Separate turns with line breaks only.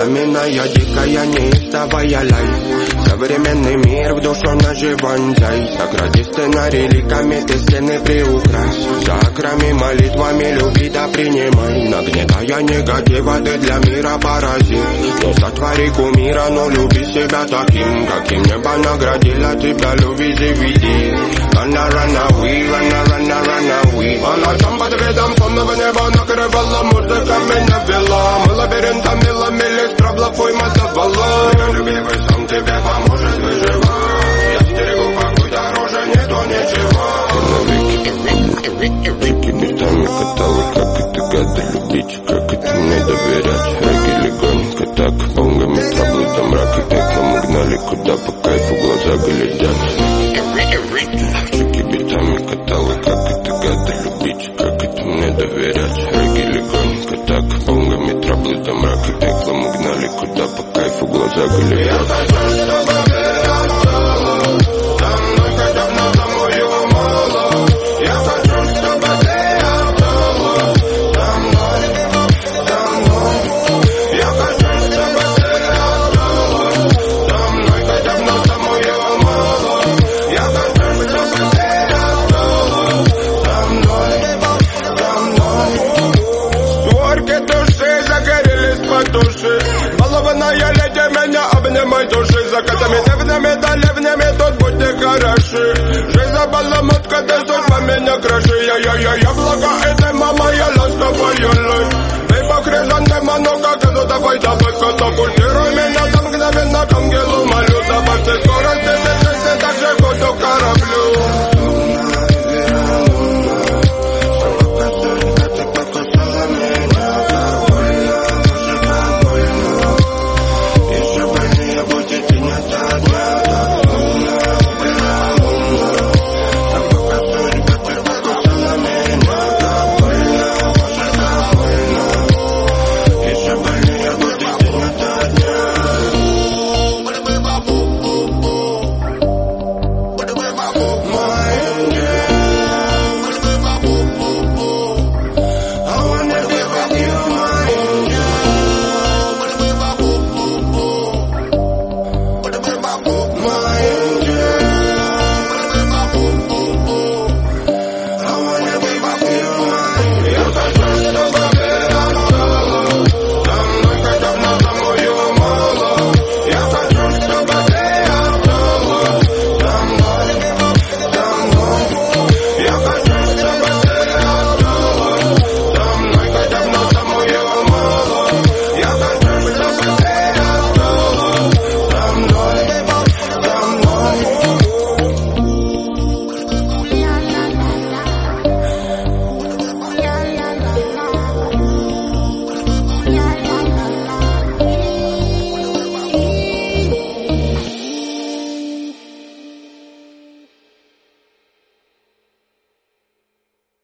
Пламенная, дикая, неистовая лайф. Современный мир в душу наживанзай. Согради сценарий ликами, ты стены приукрась. Закрами молитвами люби да принимай. Нагнетая негатива, ты для мира паразит. Не сотвори кумира, но люби себя таким, каким небо наградило тебя, люби, живи. Run away. Она там под видом сонного неба накрывала, музыка меня вела. Мы лабиринтами ломились, траблов уйма давала. Любимый сам тебе поможет выживать. Я стерегу покой дороже, не то ничего. Веки местами катала, как это гадо любить, как это мне доверять. Реки легонько так, волнами траблы до мрака, так мы гнали куда по кайфу глаза глядят. Битами катала, как это гадо любить, как это мне доверять. Реки легонько так, волнами траблы до мрака, текло мы гнали куда по кайфу глаза глядят. Я хочу, чтобы ты осталась со мной, хотя бы на самую мало. Я хочу, чтобы ты осталась со мной. Я хочу, чтобы ты осталась со мной, хотя бы на самую мало. Я хочу, чтобы ты души. Балованная леди, меня обнимай души. Закатами, дневными, да ливнями, тут будьте хороши. Жизнь за баламутка, да судьба меня краши. Я блага, это мама, я ласковая лой. Ты покрежан, нема, ну как это, давай, катапультируй меня там мгновенно к ангелу молю. Добавь ты скорости, движешься так же, буду кораблю. My